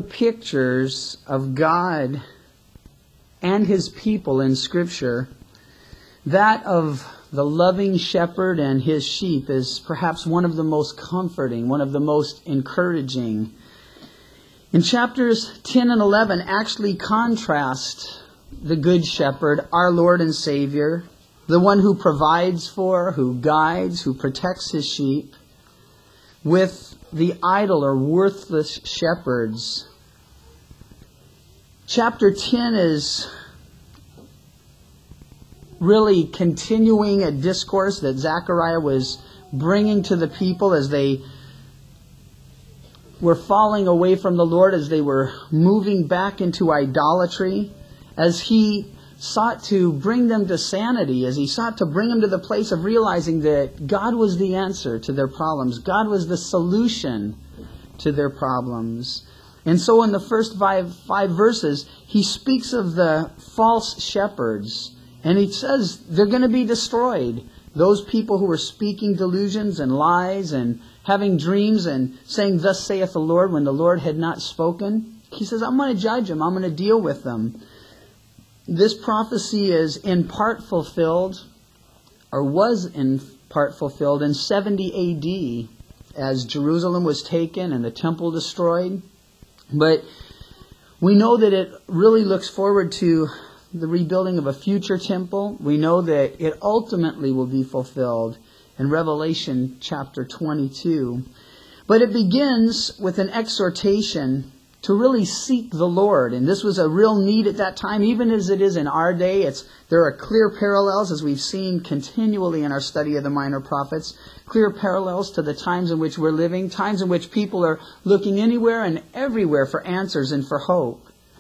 pictures of God and His people in Scripture, that of the loving shepherd and his sheep is perhaps one of the most comforting, one of the most encouraging. In chapters 10 and 11 actually contrast the Good Shepherd, our Lord and Savior, the one who provides for, who guides, who protects His sheep, with the idle or worthless shepherds. Chapter 10 is really continuing a discourse that Zechariah was bringing to the people as they were falling away from the Lord, as they were moving back into idolatry, as he sought to bring them to sanity, as he sought to bring them to the place of realizing that God was the answer to their problems. God was the solution to their problems. And so in the first five verses, he speaks of the false shepherds. And he says they're going to be destroyed. Those people who were speaking delusions and lies and having dreams and saying, "Thus saith the Lord," when the Lord had not spoken. He says, I'm going to judge them. I'm going to deal with them. This prophecy is in part fulfilled, or was in part fulfilled, in 70 AD as Jerusalem was taken and the temple destroyed. But we know that it really looks forward to the rebuilding of a future temple. We know that it ultimately will be fulfilled in Revelation chapter 22. But it begins with an exhortation to really seek the Lord. And this was a real need at that time, even as it is in our day. There are clear parallels, as we've seen continually in our study of the minor prophets, clear parallels to the times in which we're living, times in which people are looking anywhere and everywhere for answers and for hope,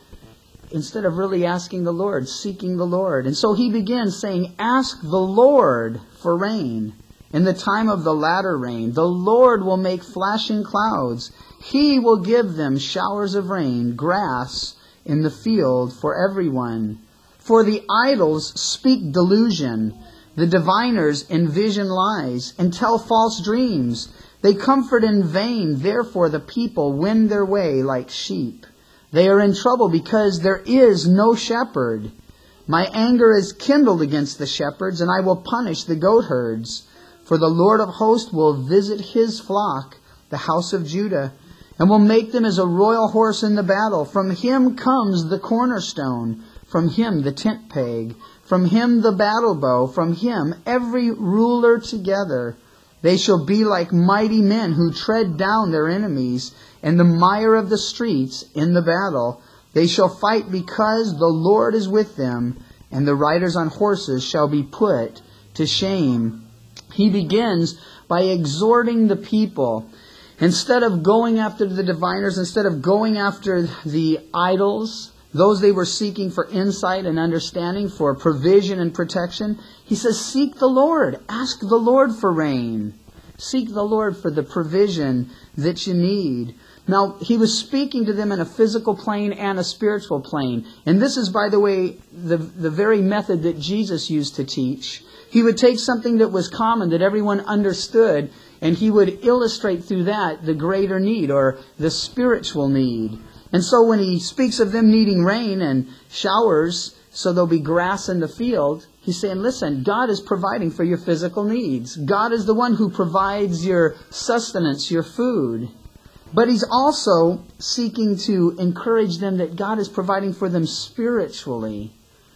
instead of really asking the Lord, seeking the Lord. And so he begins saying, ask the Lord for rain. In the time of the latter rain, the Lord will make flashing clouds. He will give them showers of rain, grass in the field for everyone. For the idols speak delusion. The diviners envision lies and tell false dreams. They comfort in vain. Therefore the people wend their way like sheep. They are in trouble because there is no shepherd. My anger is kindled against the shepherds, and I will punish the goatherds. For the Lord of hosts will visit His flock, the house of Judah, and will make them as a royal horse in the battle. From Him comes the cornerstone, from Him the tent peg, from Him the battle bow, from Him every ruler together. They shall be like mighty men who tread down their enemies, and the mire of the streets in the battle. They shall fight because the Lord is with them, and the riders on horses shall be put to shame. He begins by exhorting the people. Instead of going after the diviners, instead of going after the idols, those they were seeking for insight and understanding, for provision and protection, he says, seek the Lord. Ask the Lord for rain. Seek the Lord for the provision that you need. Now, he was speaking to them in a physical plane and a spiritual plane. And this is, by the way, the very method that Jesus used to teach. He would take something that was common, that everyone understood, and he would illustrate through that the greater need, or the spiritual need. And so when he speaks of them needing rain and showers, so there'll be grass in the field, he's saying, listen, God is providing for your physical needs. God is the one who provides your sustenance, your food. But he's also seeking to encourage them that God is providing for them spiritually.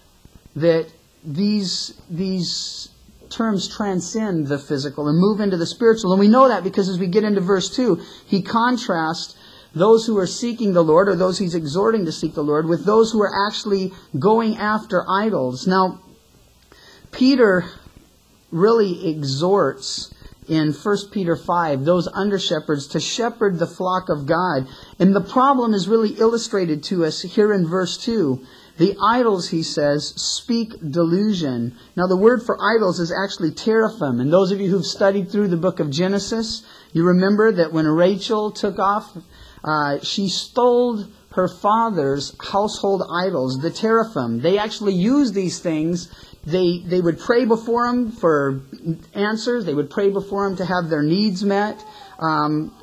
That these terms transcend the physical and move into the spiritual. And we know that because as we get into verse 2, he contrasts those who are seeking the Lord, or those he's exhorting to seek the Lord, with those who are actually going after idols. Now, Peter really exhorts in 1 Peter 5, those under-shepherds to shepherd the flock of God. And the problem is really illustrated to us here in verse 2. The idols, he says, speak delusion. Now the word for idols is actually teraphim. And those of you who've studied through the book of Genesis, you remember that when Rachel took off, she stole her father's household idols, the teraphim. They actually used these things. They would pray before him for answers. They would pray before him to have their needs met.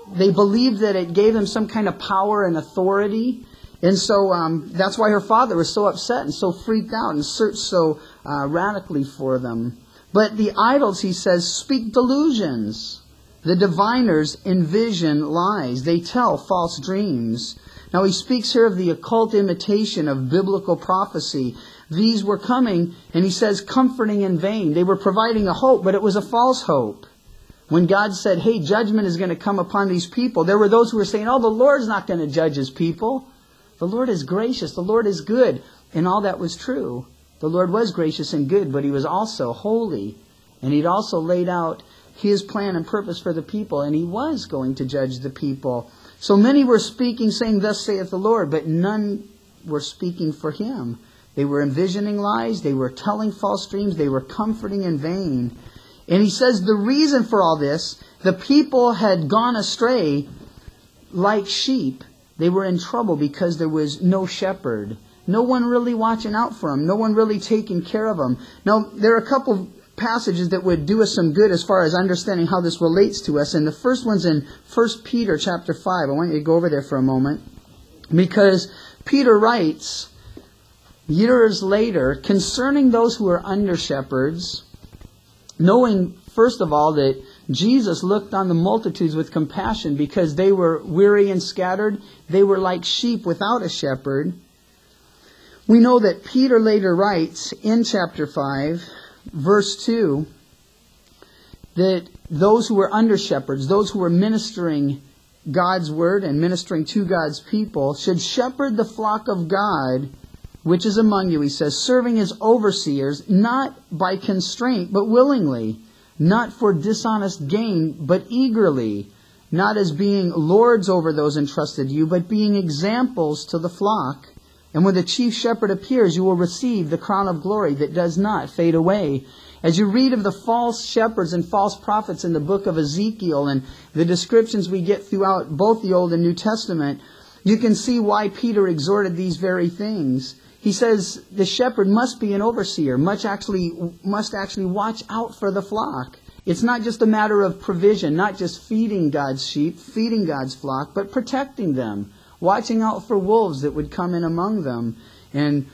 they believed that it gave them some kind of power and authority. And so that's why her father was so upset and so freaked out and searched so radically for them. But the idols, he says, speak delusions. The diviners envision lies. They tell false dreams. Now he speaks here of the occult imitation of biblical prophecy. These were coming, and he says, comforting in vain. They were providing a hope, but it was a false hope. When God said, hey, judgment is going to come upon these people, there were those who were saying, oh, the Lord's not going to judge his people. The Lord is gracious. The Lord is good. And all that was true. The Lord was gracious and good, but he was also holy. And he'd also laid out his plan and purpose for the people, and he was going to judge the people. So many were speaking, saying, thus saith the Lord, but none were speaking for him. They were envisioning lies. They were telling false dreams. They were comforting in vain. And he says the reason for all this, the people had gone astray like sheep. They were in trouble because there was no shepherd. No one really watching out for them. No one really taking care of them. Now, there are a couple passages that would do us some good as far as understanding how this relates to us. And the first one's in 1 Peter chapter 5. I want you to go over there for a moment. Because Peter writes, years later, concerning those who are under shepherds, knowing, first of all, that Jesus looked on the multitudes with compassion because they were weary and scattered. They were like sheep without a shepherd. We know that Peter later writes in chapter 5, verse 2, that those who were under shepherds, those who were ministering God's word and ministering to God's people, should shepherd the flock of God, which is among you, he says, serving as overseers, not by constraint, but willingly, not for dishonest gain, but eagerly, not as being lords over those entrusted you, but being examples to the flock. And when the chief shepherd appears, you will receive the crown of glory that does not fade away. As you read of the false shepherds and false prophets in the book of Ezekiel and the descriptions we get throughout both the Old and New Testament, you can see why Peter exhorted these very things. He says the shepherd must be an overseer, must actually watch out for the flock. It's not just a matter of provision, not just feeding God's sheep, feeding God's flock, but protecting them, watching out for wolves that would come in among them. And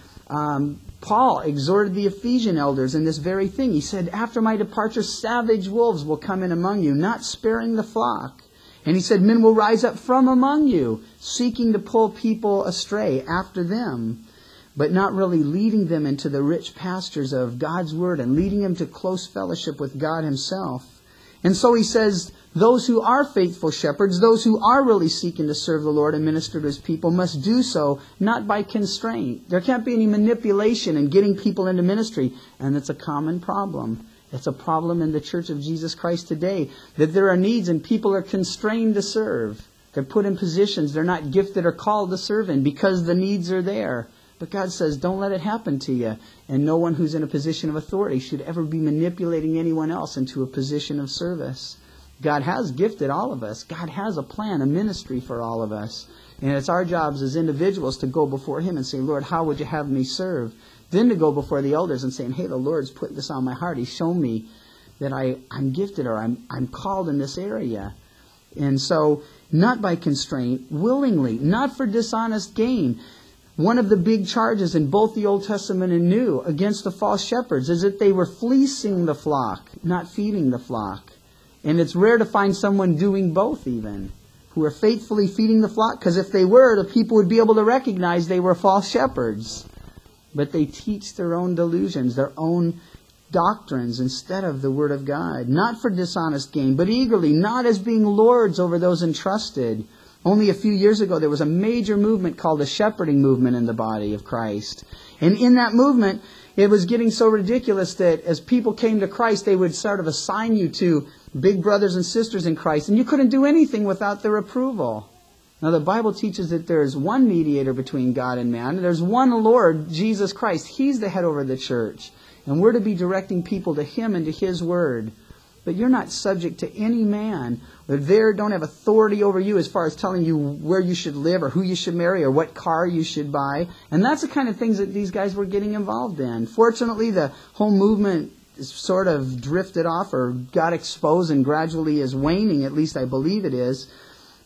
Paul exhorted the Ephesian elders in this very thing. He said, after my departure, savage wolves will come in among you, not sparing the flock. And he said, men will rise up from among you, seeking to pull people astray after them, but not really leading them into the rich pastures of God's word and leading them to close fellowship with God himself. And so he says, those who are faithful shepherds, those who are really seeking to serve the Lord and minister to his people, must do so not by constraint. There can't be any manipulation in getting people into ministry. And it's a common problem. It's a problem in the Church of Jesus Christ today, that there are needs and people are constrained to serve. They're put in positions they're not gifted or called to serve in because the needs are there. But God says, don't let it happen to you. And no one who's in a position of authority should ever be manipulating anyone else into a position of service. God has gifted all of us. God has a plan, a ministry for all of us. And it's our jobs as individuals to go before him and say, Lord, how would you have me serve? Then to go before the elders and saying, hey, the Lord's put this on my heart. He's shown me that I'm gifted or I'm called in this area. And so, not by constraint, willingly, not for dishonest gain. One of the big charges in both the Old Testament and New against the false shepherds is that they were fleecing the flock, not feeding the flock. And it's rare to find someone doing both even, who are faithfully feeding the flock, because if they were, the people would be able to recognize they were false shepherds. But they teach their own delusions, their own doctrines instead of the Word of God, not for dishonest gain, but eagerly, not as being lords over those entrusted. Only a few years ago, there was a major movement called the shepherding movement in the body of Christ. And in that movement, it was getting so ridiculous that as people came to Christ, they would sort of assign you to big brothers and sisters in Christ, and you couldn't do anything without their approval. Now, the Bible teaches that there's one mediator between God and man. There's one Lord, Jesus Christ. He's the head over the church. And we're to be directing people to him and to his word. But you're not subject to any man. They don't have authority over you as far as telling you where you should live or who you should marry or what car you should buy. And that's the kind of things that these guys were getting involved in. Fortunately, the whole movement sort of drifted off or got exposed and gradually is waning, at least I believe it is.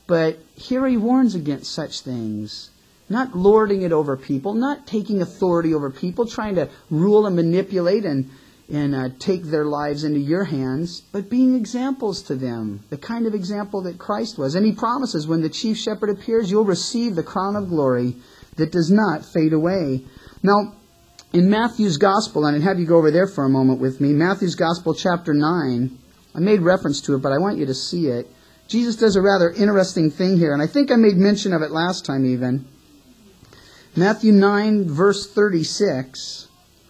But here he warns against such things. Not lording it over people, not taking authority over people, trying to rule and manipulate and take their lives into your hands, but being examples to them, the kind of example that Christ was. And he promises when the chief shepherd appears, you'll receive the crown of glory that does not fade away. Now, in Matthew's Gospel, and I'd have you go over there for a moment with me, Matthew's Gospel chapter 9, I made reference to it, but I want you to see it. Jesus does a rather interesting thing here, and I think I made mention of it last time even. Matthew 9, verse 36,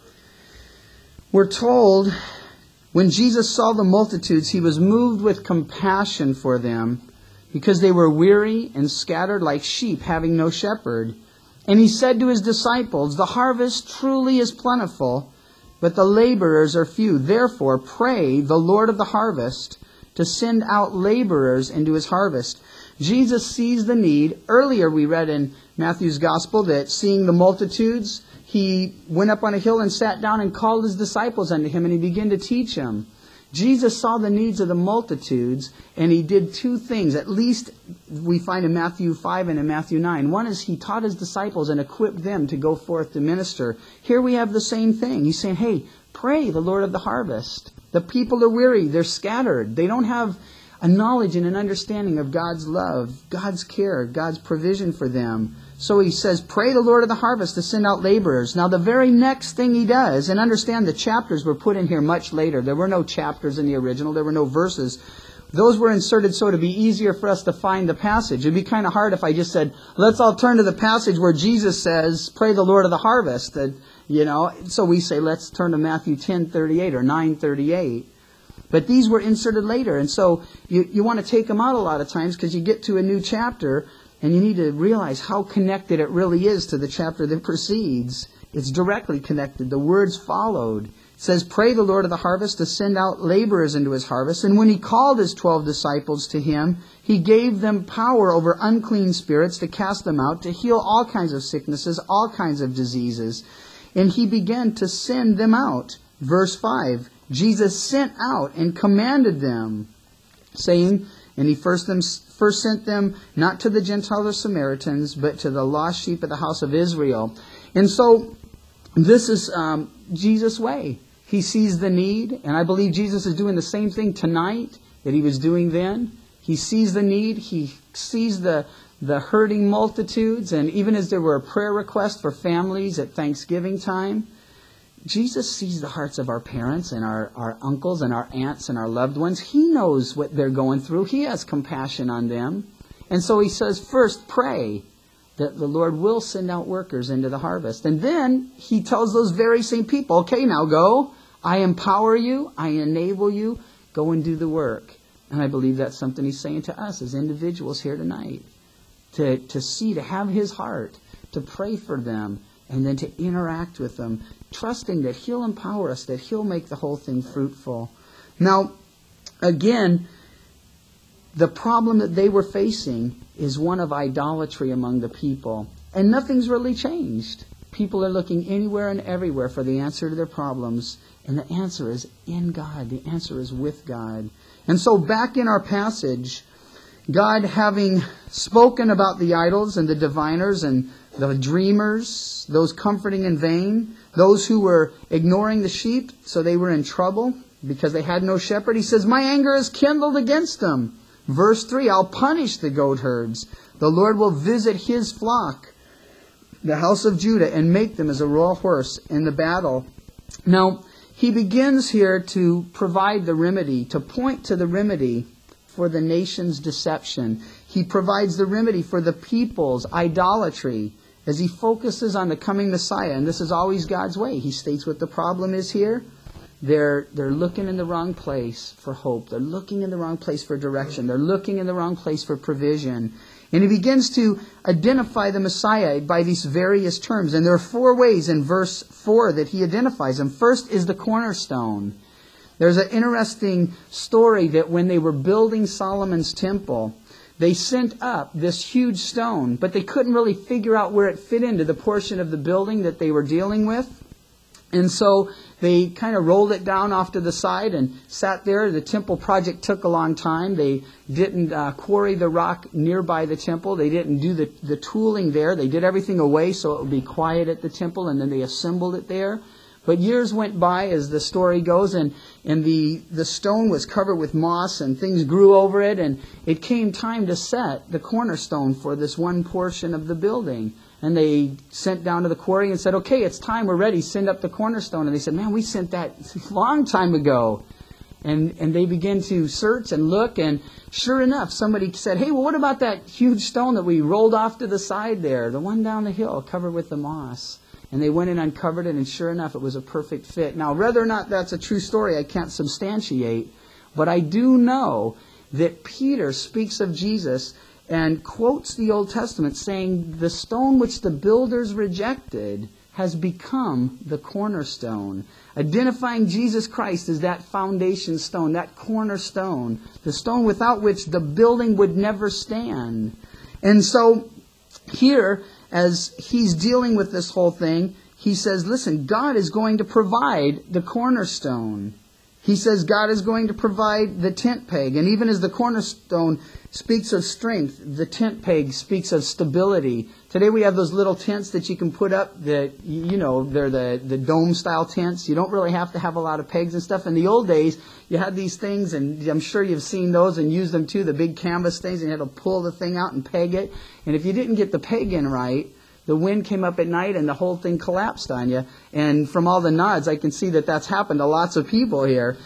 we're told, when Jesus saw the multitudes, he was moved with compassion for them, because they were weary and scattered like sheep, having no shepherd. And he said to his disciples, the harvest truly is plentiful, but the laborers are few. Therefore, pray the Lord of the harvest to send out laborers into his harvest. Jesus sees the need. Earlier we read in Matthew's Gospel that seeing the multitudes, he went up on a hill and sat down and called his disciples unto him, and he began to teach them. Jesus saw the needs of the multitudes, and he did two things, at least we find in Matthew 5 and in Matthew 9. One is he taught his disciples and equipped them to go forth to minister. Here we have the same thing. He's saying, hey, pray the Lord of the harvest. The people are weary. They're scattered. They don't have a knowledge and an understanding of God's love, God's care, God's provision for them. So he says, pray the Lord of the harvest to send out laborers. Now the very next thing he does, and understand the chapters were put in here much later. There were no chapters in the original. There were no verses. Those were inserted so to be easier for us to find the passage. It'd be kind of hard if I just said, let's all turn to the passage where Jesus says, pray the Lord of the harvest. So we say, let's turn to Matthew 10:38 or 9:38. But these were inserted later. And so you want to take them out a lot of times because you get to a new chapter and you need to realize how connected it really is to the chapter that precedes. It's directly connected. The words followed. It says, pray the Lord of the harvest to send out laborers into his harvest. And when he called his 12 disciples to him, he gave them power over unclean spirits to cast them out, to heal all kinds of sicknesses, all kinds of diseases. And he began to send them out. Verse 5, Jesus sent out and commanded them, saying, and he first sent them not to the Gentiles or Samaritans, but to the lost sheep of the house of Israel. And so this is Jesus' way. He sees the need, and I believe Jesus is doing the same thing tonight that he was doing then. He sees the need. He sees the hurting multitudes, and even as there were a prayer request for families at Thanksgiving time, Jesus sees the hearts of our parents and our uncles and our aunts and our loved ones. He knows what they're going through. He has compassion on them. And so he says, first pray that the Lord will send out workers into the harvest. And then he tells those very same people, okay, now go. I empower you. I enable you. Go and do the work. And I believe that's something he's saying to us as individuals here tonight. To see, to have his heart, to pray for them, and then to interact with them, trusting that he'll empower us, that he'll make the whole thing fruitful. Now, again, the problem that they were facing is one of idolatry among the people. And nothing's really changed. People are looking anywhere and everywhere for the answer to their problems. And the answer is in God. The answer is with God. And so back in our passage, God, having spoken about the idols and the diviners and the dreamers, those comforting in vain, those who were ignoring the sheep, so they were in trouble because they had no shepherd, he says, my anger is kindled against them. Verse 3, I'll punish the goat herds. The Lord will visit his flock, the house of Judah, and make them as a royal horse in the battle. Now, he begins here to provide the remedy, to point to the remedy for the nation's deception. He provides the remedy for the people's idolatry as he focuses on the coming Messiah. And this is always God's way. He states what the problem is here. They're looking in the wrong place for hope. They're looking in the wrong place for direction. They're looking in the wrong place for provision. And he begins to identify the Messiah by these various terms. And there are 4 ways in verse 4 that he identifies him. First is the cornerstone. There's an interesting story that when they were building Solomon's temple, they sent up this huge stone, but they couldn't really figure out where it fit into the portion of the building that they were dealing with. And so they kind of rolled it down off to the side and sat there. The temple project took a long time. They didn't quarry the rock nearby the temple. They didn't do the tooling there. They did everything away so it would be quiet at the temple, and then they assembled it there. But years went by, as the story goes, and the stone was covered with moss, and things grew over it, and it came time to set the cornerstone for this one portion of the building. And they sent down to the quarry and said, okay, it's time, we're ready, send up the cornerstone. And they said, man, we sent that a long time ago. And they began to search and look, and sure enough, somebody said, hey, well, what about that huge stone that we rolled off to the side there, the one down the hill covered with the moss? And they went and uncovered it, and sure enough, it was a perfect fit. Now, whether or not that's a true story, I can't substantiate, but I do know that Peter speaks of Jesus and quotes the Old Testament saying, the stone which the builders rejected has become the cornerstone, identifying Jesus Christ as that foundation stone, that cornerstone, the stone without which the building would never stand. And so here, as he's dealing with this whole thing, he says, listen, God is going to provide the cornerstone. He says God is going to provide the tent peg. And even as the cornerstone speaks of strength, the tent peg speaks of stability. Today we have those little tents that you can put up that, you know, they're the dome-style tents. You don't really have to have a lot of pegs and stuff. In the old days, you had these things, and I'm sure you've seen those and used them too, the big canvas things, and you had to pull the thing out and peg it. And if you didn't get the peg in right, the wind came up at night and the whole thing collapsed on you. And from all the nods, I can see that that's happened to lots of people here.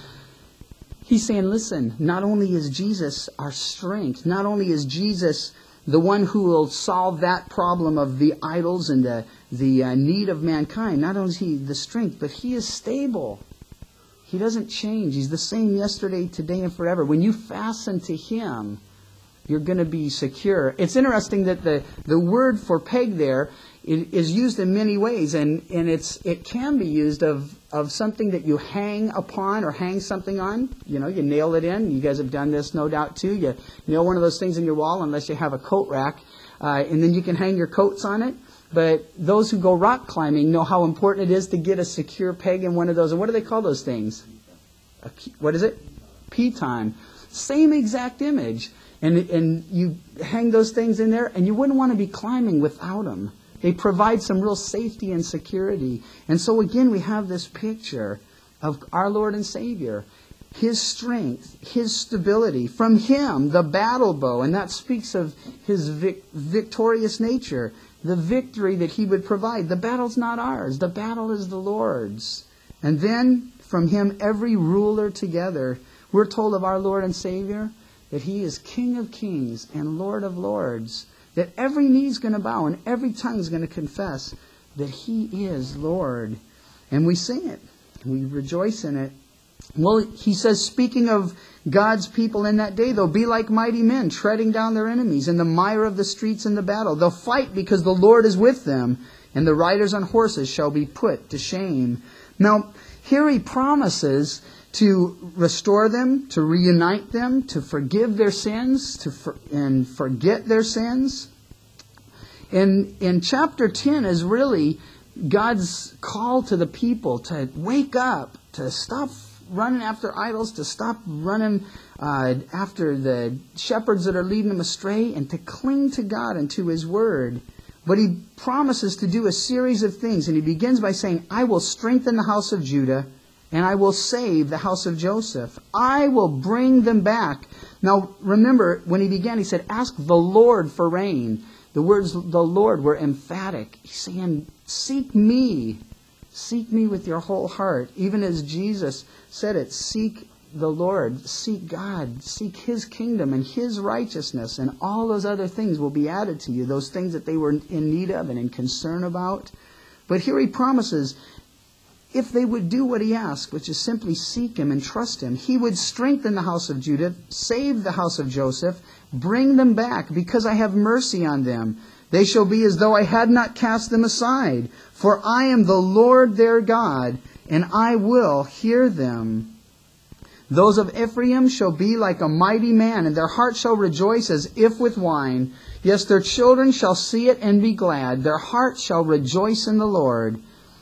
He's saying, listen, not only is Jesus our strength, not only is Jesus the one who will solve that problem of the idols and the need of mankind, not only is he the strength, but he is stable. He doesn't change. He's the same yesterday, today, and forever. When you fasten to him, you're going to be secure. It's interesting that the word for peg there is used in many ways, and it can be used of something that you hang upon or hang something on. You know, you nail it in. You guys have done this, no doubt, too. You nail one of those things in your wall, unless you have a coat rack, and then you can hang your coats on it. But those who go rock climbing know how important it is to get a secure peg in one of those. And what do they call those things? What is it? Piton. Same exact image. And you hang those things in there, and you wouldn't want to be climbing without them. They provide some real safety and security. And so again, we have this picture of our Lord and Savior. His strength, his stability. From him, the battle bow, and that speaks of his victorious nature. The victory that he would provide. The battle's not ours. The battle is the Lord's. And then, from him, every ruler together. We're told of our Lord and Savior that he is King of kings and Lord of lords. That every knee is going to bow and every tongue is going to confess that he is Lord. And we sing it. We rejoice in it. Well, he says, speaking of God's people in that day, they'll be like mighty men, treading down their enemies in the mire of the streets in the battle. They'll fight because the Lord is with them, and the riders on horses shall be put to shame. Now, here he promises to restore them, to reunite them, to forgive their sins, and forget their sins. In chapter 10 is really God's call to the people to wake up, to stop running after idols, to stop running after the shepherds that are leading them astray, and to cling to God and to his word. But he promises to do a series of things, and he begins by saying, I will strengthen the house of Judah, and I will save the house of Joseph. I will bring them back. Now, remember, when he began, he said, ask the Lord for rain. The words, the Lord, were emphatic. He's saying, seek me. Seek me with your whole heart. Even as Jesus said it, seek the Lord, seek God, seek his kingdom and his righteousness, and all those other things will be added to you, those things that they were in need of and in concern about. But here he promises, if they would do what he asked, which is simply seek him and trust him, he would strengthen the house of Judah, save the house of Joseph, bring them back, because I have mercy on them. They shall be as though I had not cast them aside. For I am the Lord their God, and I will hear them. Those of Ephraim shall be like a mighty man, and their heart shall rejoice as if with wine. Yes, their children shall see it and be glad. Their heart shall rejoice in the Lord.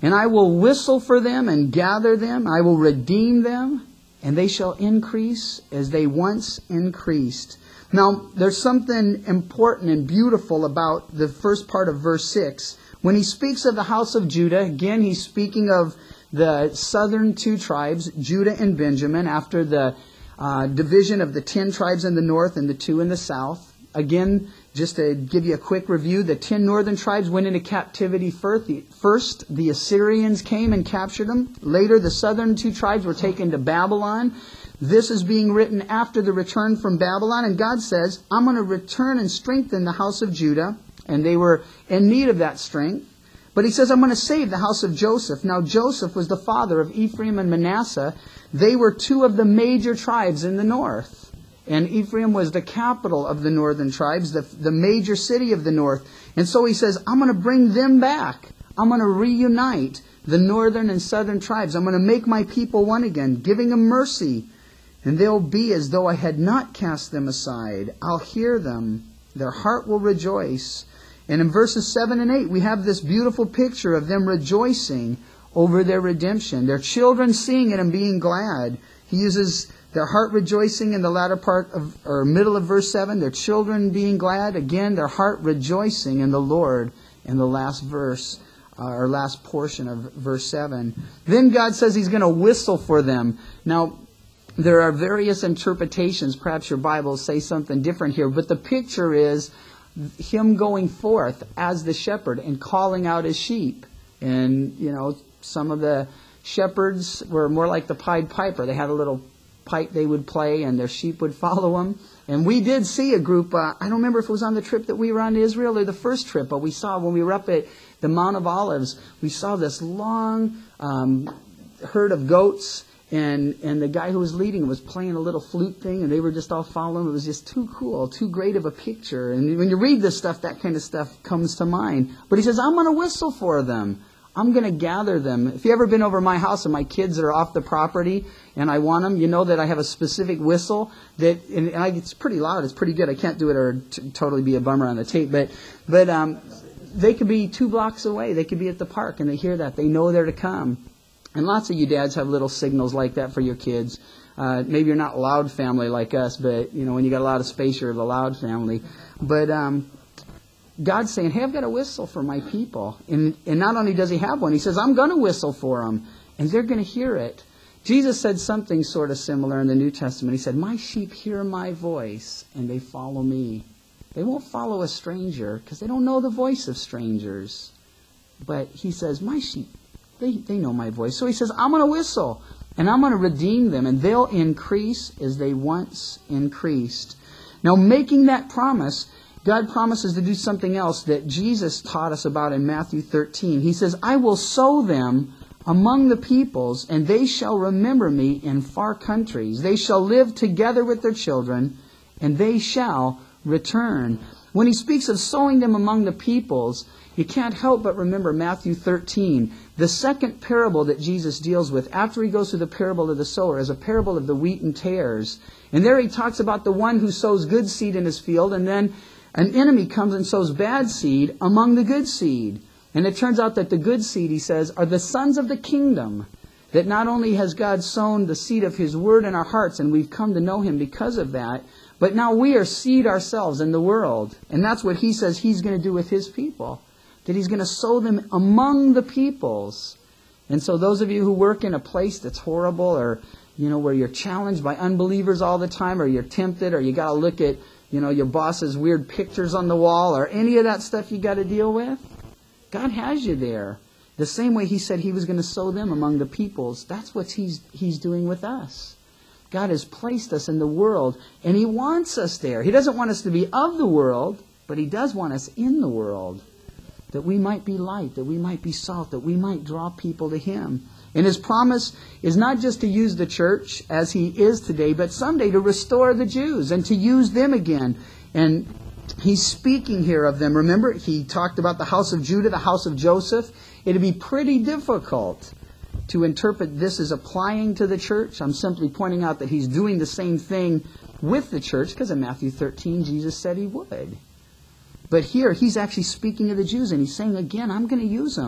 And I will whistle for them and gather them. I will redeem them, and they shall increase as they once increased. Now, there's something important and beautiful about the first part of verse 6. When he speaks of the house of Judah, again, he's speaking of the southern two tribes, Judah and Benjamin, after the division of the 10 tribes in the north and the 2 in the south. Again, just to give you a quick review, the 10 northern tribes went into captivity first. The Assyrians came and captured them. Later, the southern 2 tribes were taken to Babylon. This is being written after the return from Babylon. And God says, I'm going to return and strengthen the house of Judah. And they were in need of that strength. But he says, I'm going to save the house of Joseph. Now, Joseph was the father of Ephraim and Manasseh. They were 2 of the major tribes in the north. And Ephraim was the capital of the northern tribes, the major city of the north. And so he says, I'm going to bring them back. I'm going to reunite the northern and southern tribes. I'm going to make my people one again, giving them mercy. And they'll be as though I had not cast them aside. I'll hear them. Their heart will rejoice. And in verses 7 and 8, we have this beautiful picture of them rejoicing over their redemption. Their children seeing it and being glad. He uses their heart rejoicing in the latter part of, or middle of verse 7. Their children being glad. Again, their heart rejoicing in the Lord in the last verse, or last portion of verse 7. Then God says He's going to whistle for them. Now, there are various interpretations. Perhaps your Bibles say something different here. But the picture is Him going forth as the shepherd and calling out His sheep. And, some of the shepherds were more like the Pied Piper. They had a little pipe they would play, and their sheep would follow them. And we did see a group, I don't remember if it was on the trip that we were on to Israel or the first trip, but we saw when we were up at the Mount of Olives, we saw this long herd of goats, and the guy who was leading was playing a little flute thing, and they were just all following. It was just too cool, too great of a picture. And when you read this stuff, that kind of stuff comes to mind. But he says, I'm going to whistle for them. I'm going to gather them. If you've ever been over my house and my kids are off the property and I want them, you know that I have a specific whistle that, it's pretty loud. It's pretty good. I can't do it or totally be a bummer on the tape. But they could be 2 blocks away. They could be at the park and they hear that. They know they're to come. And lots of you dads have little signals like that for your kids. Maybe you're not a loud family like us, but when you got a lot of space, you're the loud family. But God's saying, hey, I've got a whistle for my people. And not only does He have one, He says, I'm going to whistle for them. And they're going to hear it. Jesus said something sort of similar in the New Testament. He said, my sheep hear my voice and they follow me. They won't follow a stranger because they don't know the voice of strangers. But He says, my sheep, they know my voice. So He says, I'm going to whistle and I'm going to redeem them and they'll increase as they once increased. Now, making that promise, God promises to do something else that Jesus taught us about in Matthew 13. He says, I will sow them among the peoples, and they shall remember me in far countries. They shall live together with their children, and they shall return. When He speaks of sowing them among the peoples, you can't help but remember Matthew 13. The second parable that Jesus deals with after He goes through the parable of the sower is a parable of the wheat and tares. And there He talks about the one who sows good seed in his field, and then an enemy comes and sows bad seed among the good seed. And it turns out that the good seed, He says, are the sons of the kingdom. That not only has God sown the seed of His word in our hearts, and we've come to know Him because of that, but now we are seed ourselves in the world. And that's what He says He's going to do with His people. That He's going to sow them among the peoples. And so those of you who work in a place that's horrible, or where you're challenged by unbelievers all the time, or you're tempted, or you got to look at your boss's weird pictures on the wall, or any of that stuff you got to deal with, God has you there. The same way He said He was going to sow them among the peoples, that's what He's doing with us. God has placed us in the world, and He wants us there. He doesn't want us to be of the world, but He does want us in the world, that we might be light, that we might be salt, that we might draw people to Him. And His promise is not just to use the church as He is today, but someday to restore the Jews and to use them again. And He's speaking here of them. Remember, He talked about the house of Judah, the house of Joseph. It'd be pretty difficult to interpret this as applying to the church. I'm simply pointing out that He's doing the same thing with the church, because in Matthew 13, Jesus said He would. But here, He's actually speaking to the Jews, and He's saying, again, I'm going to use them.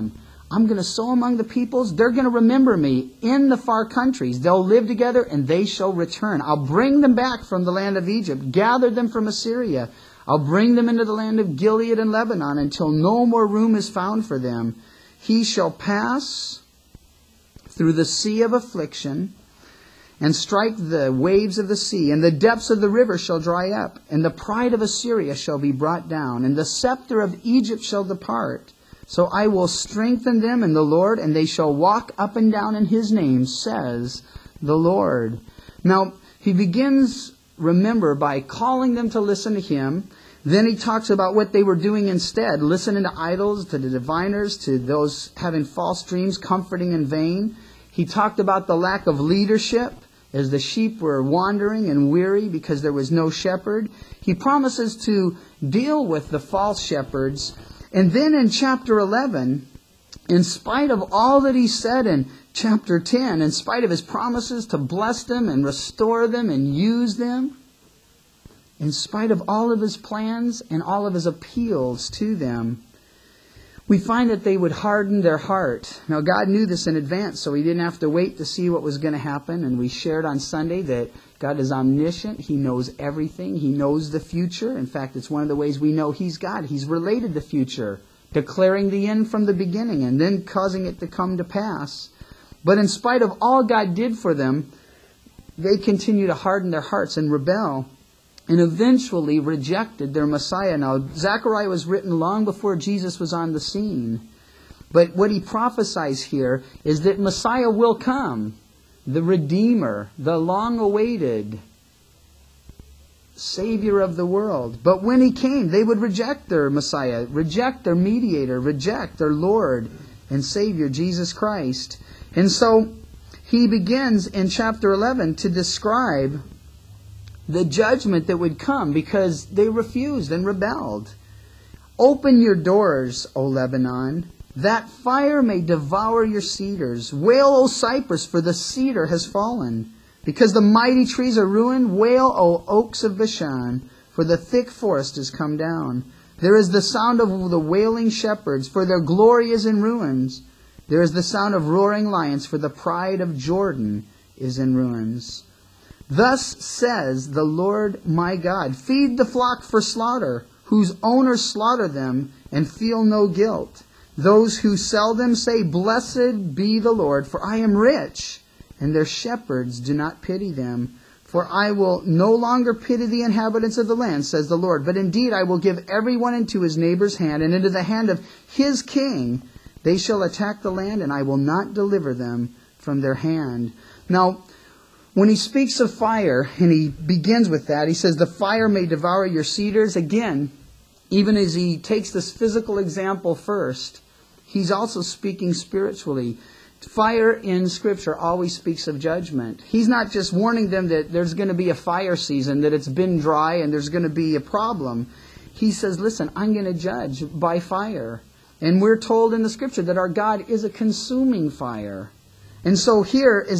I'm going to sow among the peoples. They're going to remember me in the far countries. They'll live together and they shall return. I'll bring them back from the land of Egypt, gather them from Assyria. I'll bring them into the land of Gilead and Lebanon until no more room is found for them. He shall pass through the sea of affliction and strike the waves of the sea, and the depths of the river shall dry up, and the pride of Assyria shall be brought down, and the scepter of Egypt shall depart. So I will strengthen them in the Lord, and they shall walk up and down in His name, says the Lord. Now, He begins, remember, by calling them to listen to Him. Then He talks about what they were doing instead, listening to idols, to the diviners, to those having false dreams, comforting in vain. He talked about the lack of leadership, as the sheep were wandering and weary because there was no shepherd. He promises to deal with the false shepherds. And then in chapter 11, in spite of all that He said in chapter 10, in spite of His promises to bless them and restore them and use them, in spite of all of His plans and all of His appeals to them, we find that they would harden their heart. Now, God knew this in advance, so He didn't have to wait to see what was going to happen. And we shared on Sunday that God is omniscient. He knows everything. He knows the future. In fact, it's one of the ways we know He's God. He's related the future, declaring the end from the beginning and then causing it to come to pass. But in spite of all God did for them, they continue to harden their hearts and rebel, and eventually rejected their Messiah. Now, Zechariah was written long before Jesus was on the scene. But what he prophesies here is that Messiah will come, the Redeemer, the long-awaited Savior of the world. But when He came, they would reject their Messiah, reject their mediator, reject their Lord and Savior, Jesus Christ. And so He begins in chapter 11 to describe the judgment that would come because they refused and rebelled. Open your doors, O Lebanon, that fire may devour your cedars. Wail, O Cypress, for the cedar has fallen. Because the mighty trees are ruined, wail, O oaks of Bashan, for the thick forest has come down. There is the sound of the wailing shepherds, for their glory is in ruins. There is the sound of roaring lions, for the pride of Jordan is in ruins. Thus says the Lord my God, feed the flock for slaughter, whose owners slaughter them and feel no guilt. Those who sell them say, blessed be the Lord, for I am rich, and their shepherds do not pity them. For I will no longer pity the inhabitants of the land, says the Lord, but indeed I will give everyone into his neighbor's hand and into the hand of his king. They shall attack the land, and I will not deliver them from their hand. Now, when he speaks of fire, and he begins with that, he says, the fire may devour your cedars. Again, even as he takes this physical example first, he's also speaking spiritually. Fire in Scripture always speaks of judgment. He's not just warning them that there's going to be a fire season, that it's been dry and there's going to be a problem. He says, listen, I'm going to judge by fire. And we're told in the Scripture that our God is a consuming fire. And so here, as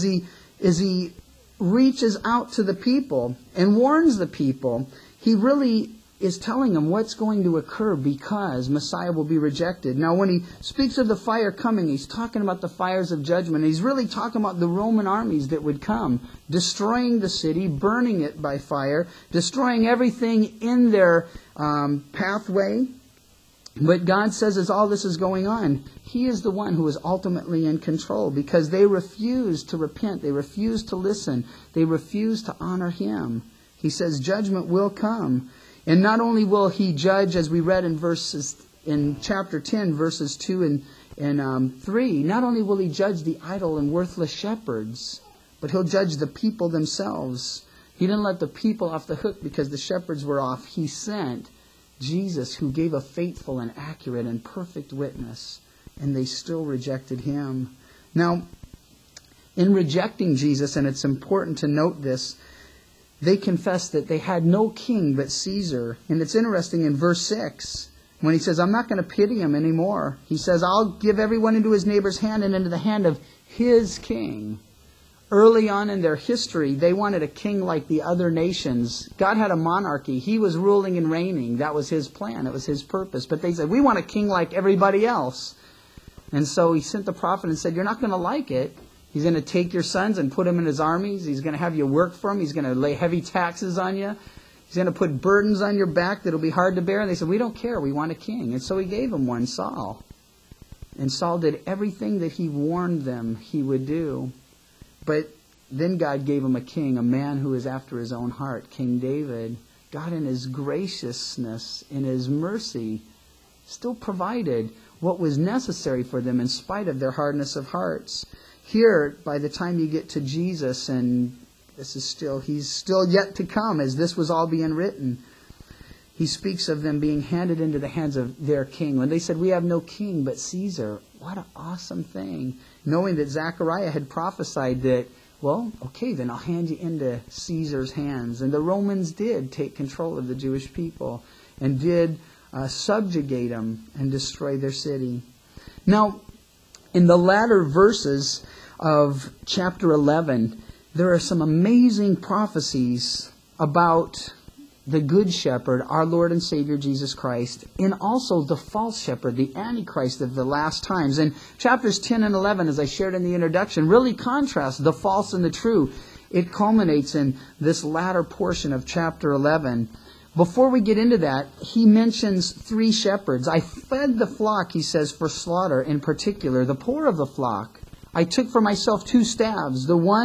he reaches out to the people and warns the people, he really is telling them what's going to occur because Messiah will be rejected. Now, when he speaks of the fire coming, he's talking about the fires of judgment. He's really talking about the Roman armies that would come, destroying the city, burning it by fire, destroying everything in their pathway. But God says as all this is going on, He is the one who is ultimately in control because they refuse to repent. They refuse to listen. They refuse to honor Him. He says judgment will come. And not only will He judge, as we read in chapter 10, verses 2 and 3, not only will He judge the idle and worthless shepherds, but He'll judge the people themselves. He didn't let the people off the hook because the shepherds were off. He sent Jesus, who gave a faithful and accurate and perfect witness, and they still rejected Him. Now, in rejecting Jesus, and it's important to note this, they confessed that they had no king but Caesar. And it's interesting in verse 6, when he says, I'm not going to pity him anymore. He says, I'll give everyone into his neighbor's hand and into the hand of his king. Early on in their history, they wanted a king like the other nations. God had a monarchy. He was ruling and reigning. That was His plan. It was His purpose. But they said, we want a king like everybody else. And so he sent the prophet and said, you're not going to like it. He's going to take your sons and put them in his armies. He's going to have you work for him. He's going to lay heavy taxes on you. He's going to put burdens on your back that'll be hard to bear. And they said, we don't care. We want a king. And so he gave them one, Saul. And Saul did everything that he warned them he would do. But then God gave him a king, a man who is after his own heart, King David. God in his graciousness, in his mercy, still provided what was necessary for them in spite of their hardness of hearts. Here, by the time you get to Jesus, and he's still yet to come as this was all being written, he speaks of them being handed into the hands of their king. When they said, we have no king but Caesar, what an awesome thing. Knowing that Zechariah had prophesied that, well, okay, then I'll hand you into Caesar's hands. And the Romans did take control of the Jewish people and did subjugate them and destroy their city. Now, in the latter verses of chapter 11, there are some amazing prophecies about the Good Shepherd, our Lord and Savior Jesus Christ, and also the false shepherd, the Antichrist of the last times. And chapters 10 and 11, as I shared in the introduction, really contrast the false and the true. It culminates in this latter portion of chapter 11. Before we get into that, he mentions 3 shepherds. I fed the flock, he says, for slaughter, in particular, the poor of the flock. I took for myself 2 staves.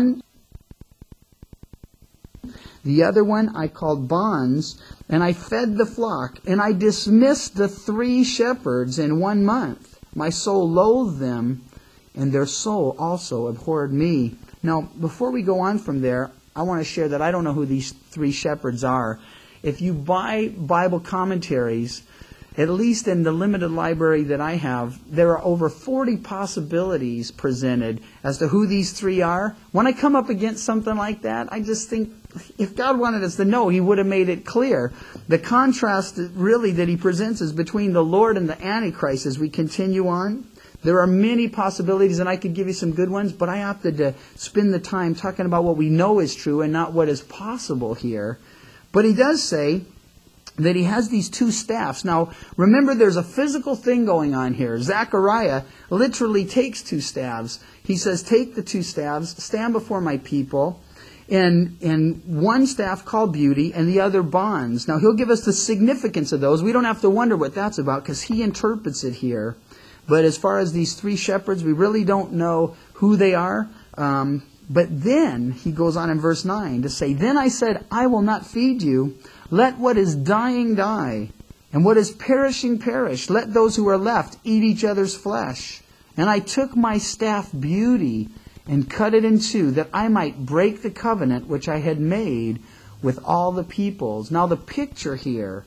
The other one I called bonds, and I fed the flock, and I dismissed the 3 shepherds in 1 month. My soul loathed them, and their soul also abhorred me. Now, before we go on from there, I want to share that I don't know who these 3 shepherds are. If you buy Bible commentaries, at least in the limited library that I have, there are over 40 possibilities presented as to who these 3 are. When I come up against something like that, I just think, if God wanted us to know, He would have made it clear. The contrast really that He presents is between the Lord and the Antichrist as we continue on. There are many possibilities, and I could give you some good ones, but I opted to spend the time talking about what we know is true and not what is possible here. But he does say that he has these 2 staffs. Now, remember, there's a physical thing going on here. Zechariah literally takes 2 staves. He says, take the 2 staves, stand before my people, and one staff called beauty and the other bonds. Now, he'll give us the significance of those. We don't have to wonder what that's about because he interprets it here. But as far as these 3 shepherds, we really don't know who they are. But then he goes on in verse 9 to say, then I said, I will not feed you. Let what is dying die, and what is perishing perish. Let those who are left eat each other's flesh. And I took my staff beauty and cut it in 2, that I might break the covenant which I had made with all the peoples. Now the picture here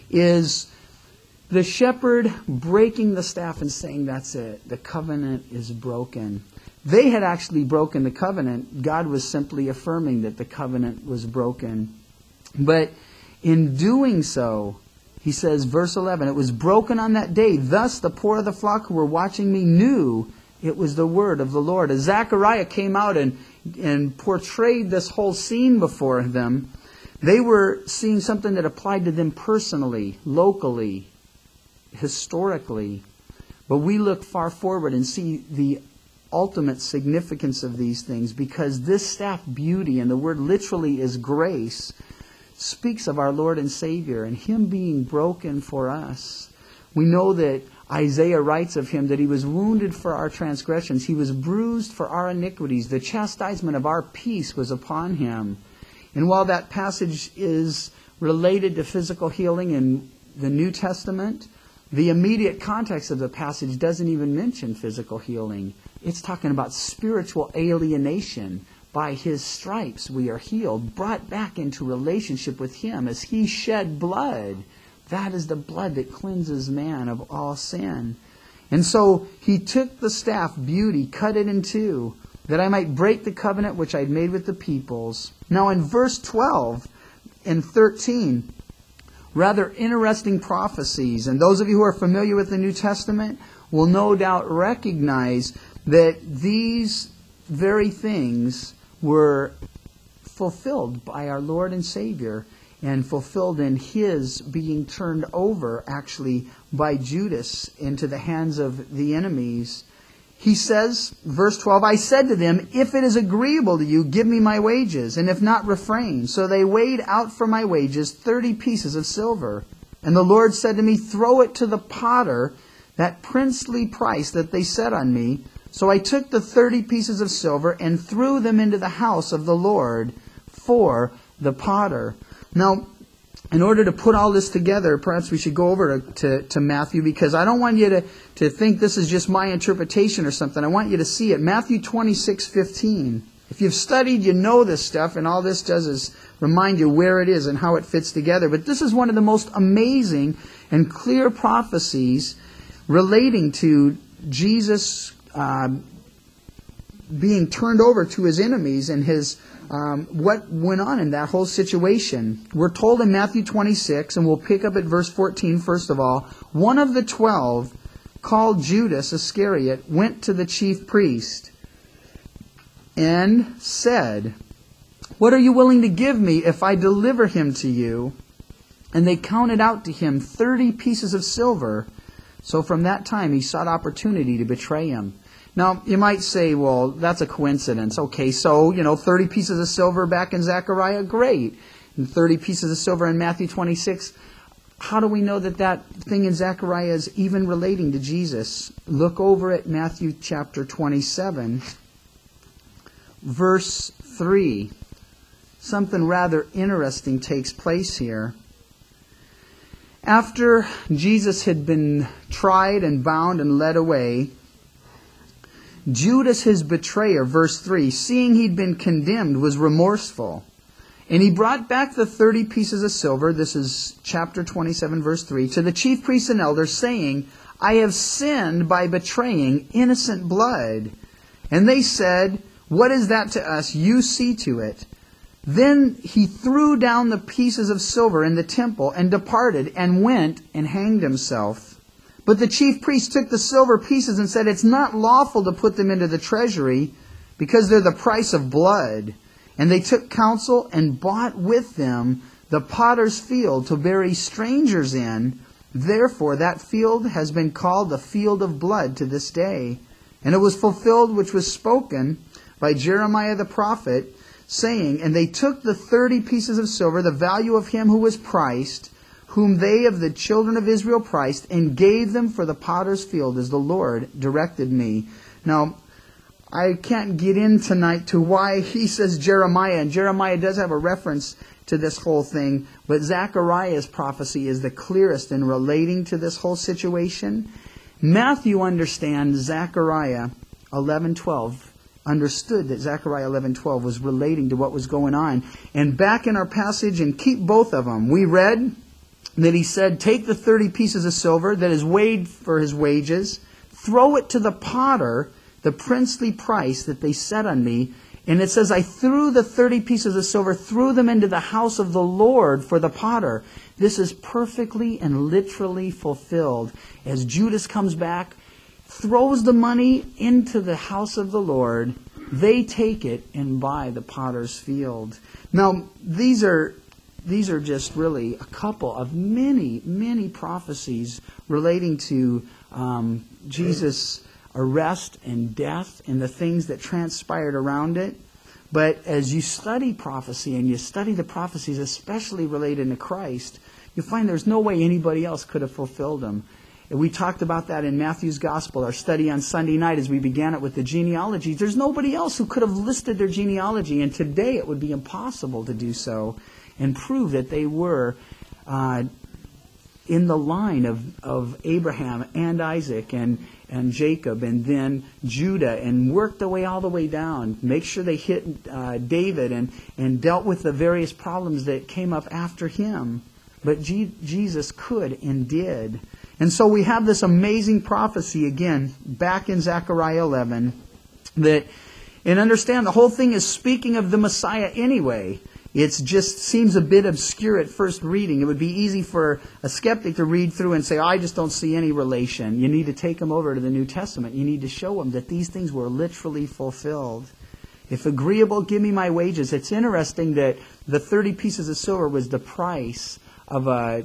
is the shepherd breaking the staff and saying, that's it, the covenant is broken. They had actually broken the covenant. God was simply affirming that the covenant was broken. But in doing so, he says, verse 11, it was broken on that day. Thus the poor of the flock who were watching me knew it was the word of the Lord. As Zechariah came out and portrayed this whole scene before them, they were seeing something that applied to them personally, locally, historically. But we look far forward and see the ultimate significance of these things, because this staff beauty, and the word literally is grace, speaks of our Lord and Savior and Him being broken for us. We know that Isaiah writes of Him that He was wounded for our transgressions, He was bruised for our iniquities, the chastisement of our peace was upon Him. And while that passage is related to physical healing in the New Testament, the immediate context of the passage doesn't even mention physical healing. It's talking about spiritual alienation. By His stripes we are healed, brought back into relationship with Him as He shed blood. That is the blood that cleanses man of all sin. And so He took the staff, beauty, cut it in 2, that I might break the covenant which I had made with the peoples. Now in verse 12 and 13, rather interesting prophecies. And those of you who are familiar with the New Testament will no doubt recognize that these very things were fulfilled by our Lord and Savior. and fulfilled in his being turned over, actually, by Judas into the hands of the enemies. He says, verse 12, I said to them, if it is agreeable to you, give me my wages, and if not, refrain. So they weighed out for my wages 30 pieces of silver. And the Lord said to me, throw it to the potter, that princely price that they set on me. So I took the 30 pieces of silver and threw them into the house of the Lord for the potter. Now, in order to put all this together, perhaps we should go over to Matthew, because I don't want you to think this is just my interpretation or something. I want you to see it. Matthew 26:15. If you've studied, you know this stuff, and all this does is remind you where it is and how it fits together. But this is one of the most amazing and clear prophecies relating to Jesus being turned over to his enemies and his what went on in that whole situation. We're told in Matthew 26, and we'll pick up at verse 14 first of all, one of the 12, called Judas Iscariot, went to the chief priest and said, what are you willing to give me if I deliver him to you? And they counted out to him 30 pieces of silver. So from that time he sought opportunity to betray him. Now, you might say, well, that's a coincidence. Okay, so, 30 pieces of silver back in Zechariah, great. And 30 pieces of silver in Matthew 26. How do we know that thing in Zechariah is even relating to Jesus? Look over at Matthew chapter 27, verse 3. Something rather interesting takes place here. After Jesus had been tried and bound and led away, Judas, his betrayer, verse 3, seeing he'd been condemned, was remorseful. And he brought back the 30 pieces of silver, this is chapter 27, verse 3, to the chief priests and elders, saying, I have sinned by betraying innocent blood. And they said, what is that to us? You see to it. Then he threw down the pieces of silver in the temple and departed and went and hanged himself. But the chief priests took the silver pieces and said, it's not lawful to put them into the treasury because they're the price of blood. And they took counsel and bought with them the potter's field to bury strangers in. Therefore that field has been called the field of blood to this day. And it was fulfilled which was spoken by Jeremiah the prophet, saying, and they took the 30 pieces of silver, the value of him who was priced, whom they of the children of Israel priced, and gave them for the potter's field, as the Lord directed me. Now, I can't get in tonight to why he says Jeremiah, and Jeremiah does have a reference to this whole thing, but Zechariah's prophecy is the clearest in relating to this whole situation. Matthew understands Zechariah 11:12, understood that Zechariah 11:12 was relating to what was going on. And back in our passage, and keep both of them, we read that he said, take the 30 pieces of silver that is weighed for his wages, throw it to the potter, the princely price that they set on me. And it says, I threw the 30 pieces of silver, threw them into the house of the Lord for the potter. This is perfectly and literally fulfilled. As Judas comes back, throws the money into the house of the Lord, they take it and buy the potter's field. Now, these are just really a couple of many, many prophecies relating to Jesus' arrest and death and the things that transpired around it. But as you study prophecy, and you study the prophecies especially related to Christ, you find there's no way anybody else could have fulfilled them. And we talked about that in Matthew's Gospel, our study on Sunday night as we began it with the genealogy. There's nobody else who could have listed their genealogy, and today it would be impossible to do so and prove that they were in the line of Abraham and Isaac and Jacob and then Judah, and worked their way all the way down. Make sure they hit David and dealt with the various problems that came up after him. But Jesus could and did. And so we have this amazing prophecy again back in Zechariah 11 that, and understand the whole thing is speaking of the Messiah anyway. It just seems a bit obscure at first reading. It would be easy for a skeptic to read through and say, I just don't see any relation. You need to take them over to the New Testament. You need to show them that these things were literally fulfilled. If agreeable, give me my wages. It's interesting that the 30 pieces of silver was the price of a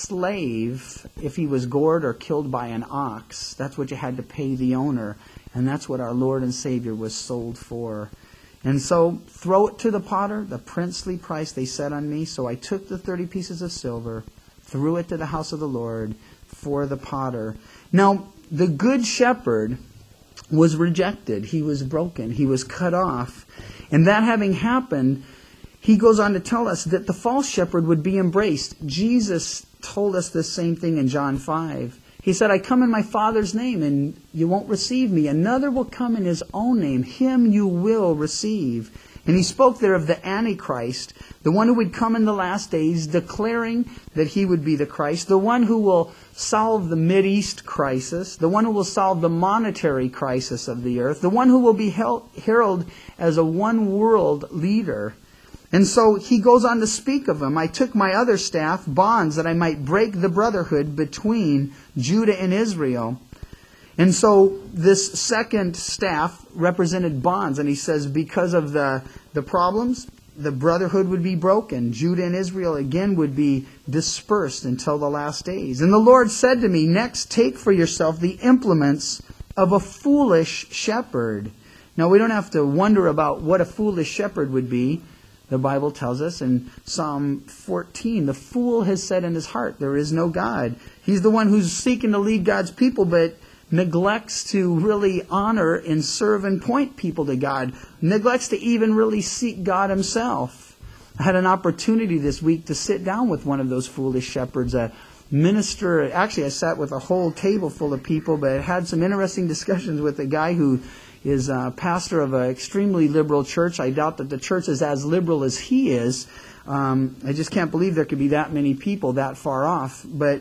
slave if he was gored or killed by an ox. That's what you had to pay the owner. And that's what our Lord and Savior was sold for. And so, throw it to the potter, the princely price they set on me. So I took the 30 pieces of silver, threw it to the house of the Lord for the potter. Now, the good shepherd was rejected. He was broken. He was cut off. And that having happened, he goes on to tell us that the false shepherd would be embraced. Jesus told us the same thing in John 5. He said, I come in my Father's name, and you won't receive me. Another will come in his own name. Him you will receive. And he spoke there of the Antichrist, the one who would come in the last days, declaring that he would be the Christ, the one who will solve the Mideast crisis, the one who will solve the monetary crisis of the earth, the one who will be heralded as a one-world leader. And so he goes on to speak of him. I took my other staff, bonds, that I might break the brotherhood between Judah and Israel. And so this second staff represented bonds. And he says because of the problems, the brotherhood would be broken. Judah and Israel again would be dispersed until the last days. And the Lord said to me, next take for yourself the implements of a foolish shepherd. Now we don't have to wonder about what a foolish shepherd would be. The Bible tells us in Psalm 14, the fool has said in his heart, there is no God. He's the one who's seeking to lead God's people, but neglects to really honor and serve and point people to God. Neglects to even really seek God himself. I had an opportunity this week to sit down with one of those foolish shepherds, a minister. Actually, I sat with a whole table full of people, but had some interesting discussions with a guy who is a pastor of an extremely liberal church. I doubt that the church is as liberal as he is. I just can't believe there could be that many people that far off. But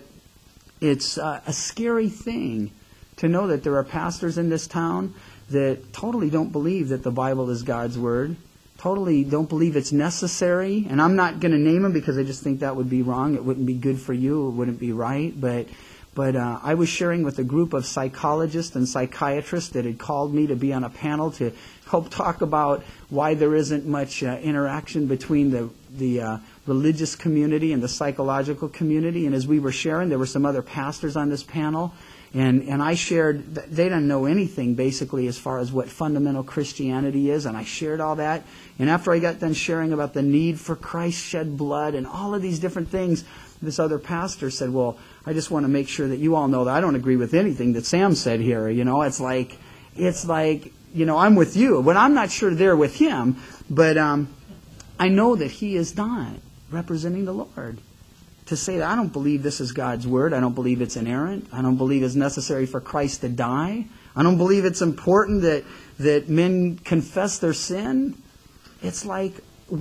it's a scary thing to know that there are pastors in this town that totally don't believe that the Bible is God's Word, totally don't believe it's necessary. And I'm not going to name them because I just think that would be wrong. It wouldn't be good for you. It wouldn't be right. But I was sharing with a group of psychologists and psychiatrists that had called me to be on a panel to help talk about why there isn't much interaction between the religious community and the psychological community. And as we were sharing, there were some other pastors on this panel. And I shared, they don't know anything basically as far as what fundamental Christianity is. And I shared all that. And after I got done sharing about the need for Christ shed blood and all of these different things, this other pastor said, well, I just want to make sure that you all know that I don't agree with anything that Sam said here. You know, it's like, you know, I'm with you. But I'm not sure they're with him. But I know that he is not representing the Lord. To say that I don't believe this is God's Word. I don't believe it's inerrant. I don't believe it's necessary for Christ to die. I don't believe it's important that men confess their sin. It's like,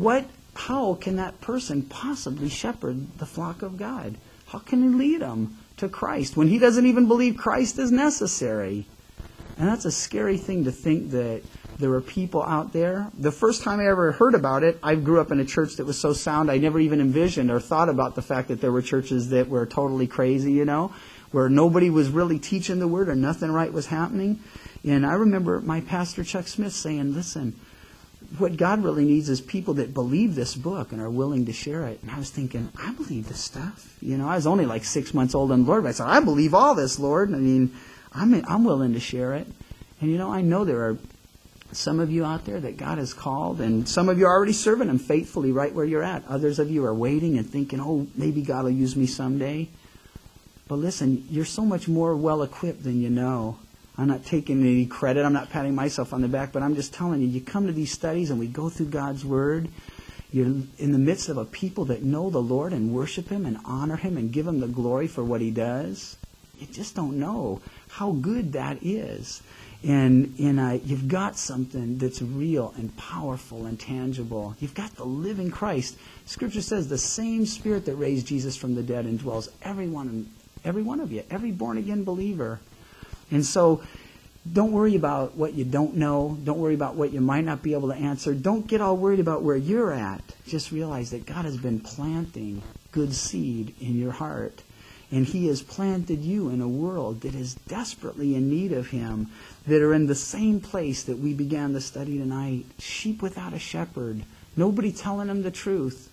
how can that person possibly shepherd the flock of God? How can he lead them to Christ when he doesn't even believe Christ is necessary? And that's a scary thing to think that there are people out there. The first time I ever heard about it, I grew up in a church that was so sound I never even envisioned or thought about the fact that there were churches that were totally crazy, you know, where nobody was really teaching the Word or nothing right was happening. And I remember my pastor Chuck Smith saying, listen, what God really needs is people that believe this book and are willing to share it. And I was thinking, I believe this stuff. You know, I was only like 6 months old in the Lord, but I said, I believe all this, Lord. I mean, I'm willing to share it. And, you know, I know there are some of you out there that God has called, and some of you are already serving Him faithfully right where you're at. Others of you are waiting and thinking, oh, maybe God will use me someday. But listen, you're so much more well-equipped than you know. I'm not taking any credit. I'm not patting myself on the back, but I'm just telling you, you come to these studies and we go through God's Word. You're in the midst of a people that know the Lord and worship Him and honor Him and give Him the glory for what He does. You just don't know how good that is. And you've got something that's real and powerful and tangible. You've got the living Christ. Scripture says the same Spirit that raised Jesus from the dead indwells every one of you, every born-again believer. And so don't worry about what you don't know. Don't worry about what you might not be able to answer. Don't get all worried about where you're at. Just realize that God has been planting good seed in your heart. And He has planted you in a world that is desperately in need of Him, that are in the same place that we began the study tonight. Sheep without a shepherd. Nobody telling them the truth.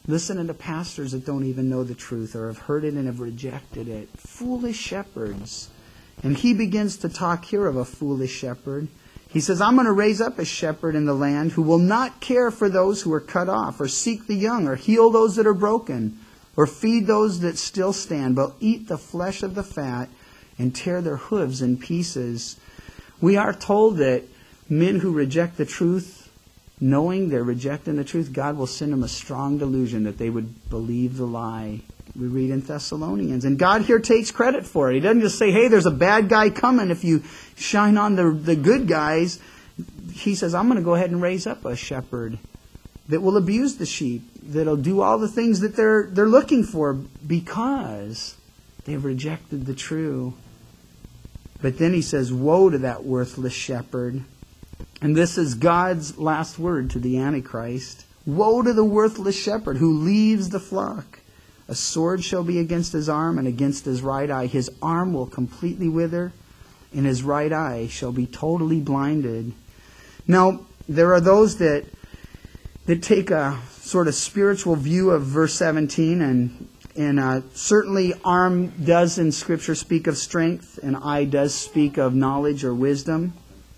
listening to pastors that don't even know the truth or have heard it and have rejected it. Foolish shepherds. And he begins to talk here of a foolish shepherd. He says, I'm going to raise up a shepherd in the land who will not care for those who are cut off, or seek the young, or heal those that are broken, or feed those that still stand, but eat the flesh of the fat and tear their hooves in pieces. We are told that men who reject the truth, knowing they're rejecting the truth, God will send them a strong delusion that they would believe the lie. We read in Thessalonians. And God here takes credit for it. He doesn't just say, hey, there's a bad guy coming if you shine on the good guys. He says, I'm going to go ahead and raise up a shepherd that will abuse the sheep, that'll do all the things that they're looking for because they've rejected the true. But then he says, woe to that worthless shepherd. And this is God's last word to the Antichrist. Woe to the worthless shepherd who leaves the flock. A sword shall be against his arm and against his right eye. His arm will completely wither, and his right eye shall be totally blinded. Now, there are those that take a sort of spiritual view of verse 17, and certainly arm does in Scripture speak of strength, and eye does speak of knowledge or wisdom.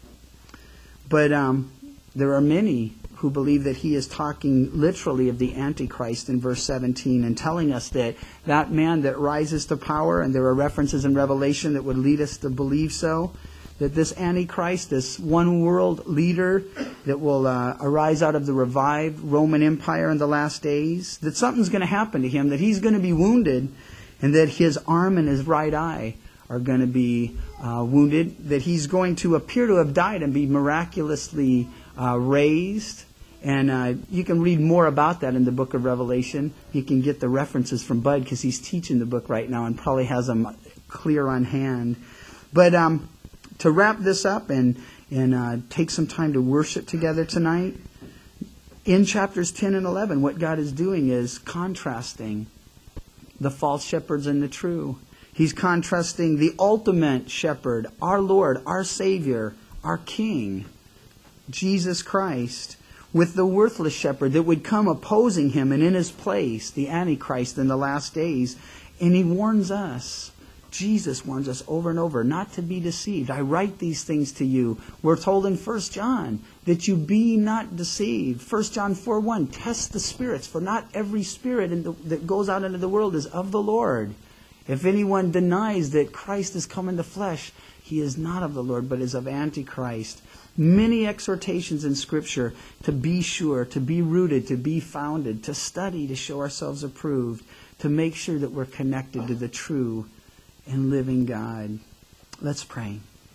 But there are many who believe that he is talking literally of the Antichrist in verse 17 and telling us that that man that rises to power, and there are references in Revelation that would lead us to believe so, that this Antichrist, this one world leader that will arise out of the revived Roman Empire in the last days, that something's going to happen to him, that he's going to be wounded, and that his arm and his right eye are going to be wounded, that he's going to appear to have died and be miraculously raised. And you can read more about that in the book of Revelation. You can get the references from Bud because he's teaching the book right now and probably has them clear on hand. But to wrap this up and take some time to worship together tonight, in chapters 10 and 11, what God is doing is contrasting the false shepherds and the true. He's contrasting the ultimate shepherd, our Lord, our Savior, our King, Jesus Christ, with the worthless shepherd that would come opposing him and in his place, the Antichrist in the last days. And he warns us, Jesus warns us over and over, not to be deceived. I write these things to you. We're told in 1 John that you be not deceived. 1 John 4:1, test the spirits, for not every spirit that goes out into the world is of the Lord. If anyone denies that Christ has come in the flesh, he is not of the Lord, but is of Antichrist. Many exhortations in Scripture to be sure, to be rooted, to be founded, to study, to show ourselves approved, to make sure that we're connected to the true and living God. Let's pray.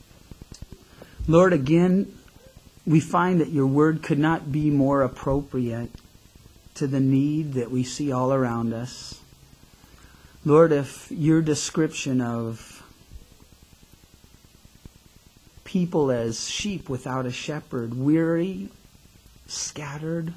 Lord, again, we find that your word could not be more appropriate to the need that we see all around us. Lord, if your description of people as sheep without a shepherd, weary, scattered,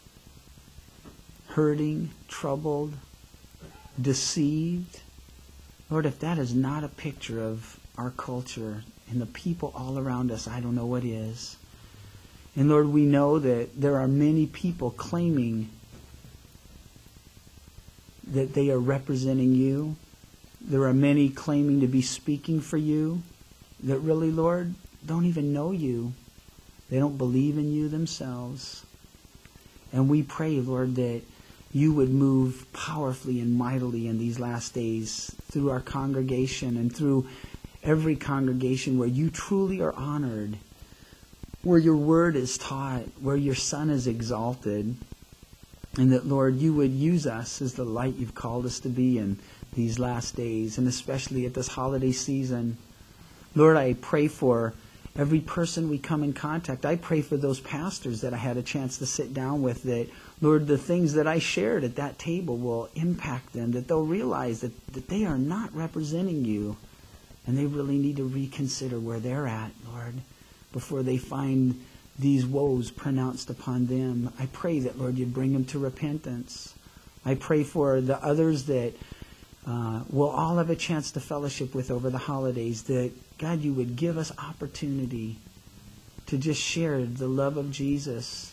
hurting, troubled, deceived, Lord, if that is not a picture of our culture and the people all around us, I don't know what is. And Lord, we know that there are many people claiming that they are representing you. There are many claiming to be speaking for you that really, Lord, don't even know you. They don't believe in you themselves. And we pray, Lord, that you would move powerfully and mightily in these last days through our congregation and through every congregation where you truly are honored, where your word is taught, where your Son is exalted, and that, Lord, you would use us as the light you've called us to be in these last days, and especially at this holiday season. Lord, I pray for every person we come in contact. I pray for those pastors that I had a chance to sit down with, that, Lord, the things that I shared at that table will impact them, that they'll realize that they are not representing you, and they really need to reconsider where they're at, Lord, before they find these woes pronounced upon them. I pray that, Lord, you'd bring them to repentance. I pray for the others that we'll all have a chance to fellowship with over the holidays, that, God, you would give us opportunity to just share the love of Jesus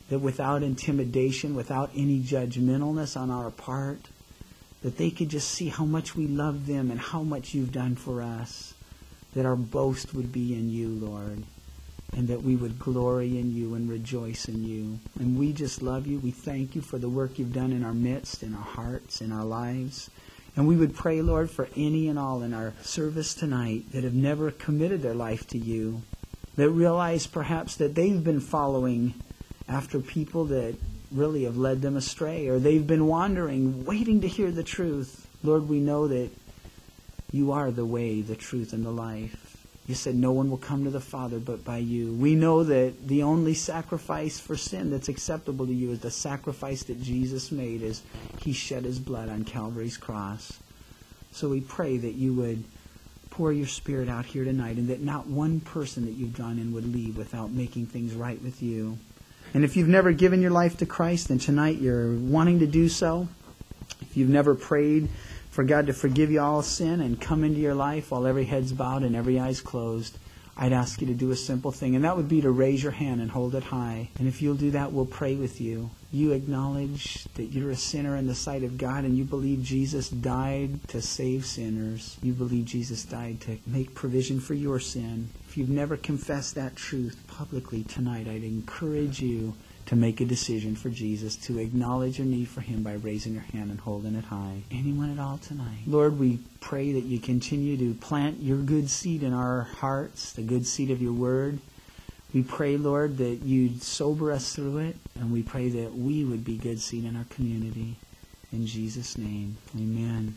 that without intimidation, without any judgmentalness on our part, that they could just see how much we love them and how much you've done for us, that our boast would be in you, Lord, and that we would glory in you and rejoice in you. And we just love you. We thank you for the work you've done in our midst, in our hearts, in our lives. And we would pray, Lord, for any and all in our service tonight that have never committed their life to you, that realize perhaps that they've been following after people that really have led them astray, or they've been wandering, waiting to hear the truth. Lord, we know that you are the way, the truth, and the life. You said no one will come to the Father but by you. We know that the only sacrifice for sin that's acceptable to you is the sacrifice that Jesus made as he shed his blood on Calvary's cross. So we pray that you would pour your Spirit out here tonight, and that not one person that you've drawn in would leave without making things right with you. And if you've never given your life to Christ, then tonight you're wanting to do so. If you've never prayed for God to forgive you all sin and come into your life while every head's bowed and every eye's closed, I'd ask you to do a simple thing, and that would be to raise your hand and hold it high. And if you'll do that, we'll pray with you. You acknowledge that you're a sinner in the sight of God, and you believe Jesus died to save sinners. You believe Jesus died to make provision for your sin. If you've never confessed that truth publicly tonight, I'd encourage you to make a decision for Jesus, to acknowledge your need for him by raising your hand and holding it high. Anyone at all tonight? Lord, we pray that you continue to plant your good seed in our hearts, the good seed of your word. We pray, Lord, that you'd sober us through it, and we pray that we would be good seed in our community. In Jesus' name, amen.